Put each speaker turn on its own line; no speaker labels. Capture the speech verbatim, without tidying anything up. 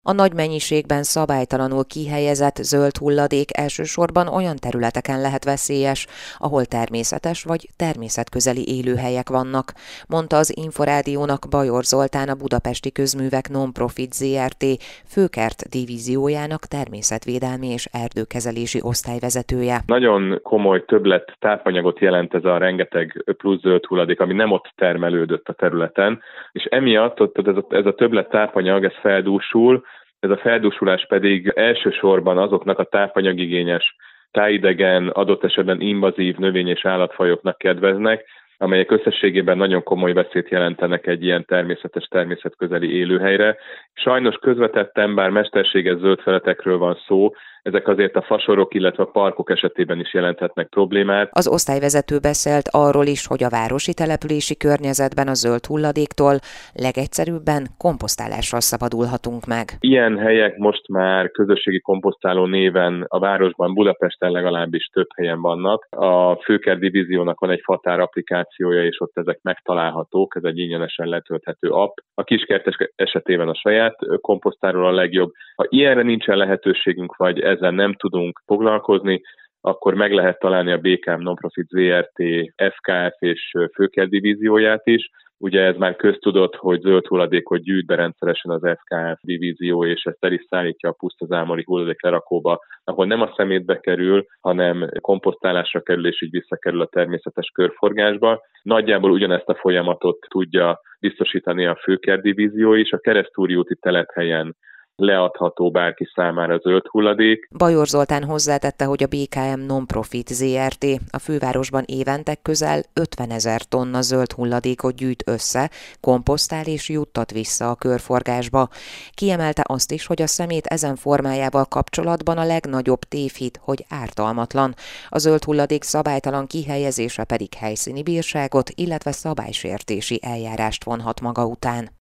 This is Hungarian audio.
A nagy mennyiségben szabálytalanul kihelyezett zöld hulladék elsősorban olyan területeken lehet veszélyes, ahol természetes vagy természetközeli élőhelyek vannak, mondta az Inforádiónak Bajor Zoltán, a Budapesti Közművek Non-Profit zé er té Főkert divíziójának természetvédelmi és erdőkezelési osztályvezetője.
Nagyon komoly többlet tápanyagot jelent ez a rengeteg plusz zöld hulladék, ami nem ott termelődött a területen, és emiatt ott ez a, ez a többlet tápanyag, ez feldúsul. Ez a feldúsulás pedig elsősorban azoknak a tápanyagigényes, tájidegen, adott esetben invazív növény- és állatfajoknak kedveznek, amelyek összességében nagyon komoly veszélyt jelentenek egy ilyen természetes, természetközeli élőhelyre. Sajnos közvetetten, bár mesterséges zöld felületekről van szó, ezek azért a fasorok, illetve a parkok esetében is jelenthetnek problémát.
Az osztályvezető beszélt arról is, hogy a városi települési környezetben a zöld hulladéktól legegyszerűbben komposztálással szabadulhatunk meg.
Ilyen helyek most már közösségi komposztáló néven a városban, Budapesten legalábbis több helyen vannak. A Főkert divíziónak van egy Fatár applikációja, és ott ezek megtalálhatók, ez egy ingyenesen letölthető app. A kiskertes esetében a saját komposztáló a legjobb. Ha ilyenre nincsen lehetőségünk, vagy ezzel nem tudunk foglalkozni, akkor meg lehet találni a bé ká em Non-Profit zé er té ef ká ef és Főkert divízióját is. Ugye ez már köztudott, hogy zöld hulladékot gyűjt be rendszeresen az ef ká ef divízió, és ezt el is szállítja a pusztazámori hulladék lerakóba, ahol nem a szemétbe kerül, hanem komposztálásra kerül, és így visszakerül a természetes körforgásba. Nagyjából ugyanezt a folyamatot tudja biztosítani a Főkert divízió is. A Keresztúri úti telephelyen leadható bárki számára zöld hulladék.
Bajor Zoltán hozzátette, hogy a bé ká em Non-Profit zé er té a fővárosban évente közel ötvenezer tonna zöld hulladékot gyűjt össze, komposztál és juttat vissza a körforgásba. Kiemelte azt is, hogy a szemét ezen formájával kapcsolatban a legnagyobb tévhit, hogy ártalmatlan. A zöld hulladék szabálytalan kihelyezése pedig helyszíni bírságot, illetve szabálysértési eljárást vonhat maga után.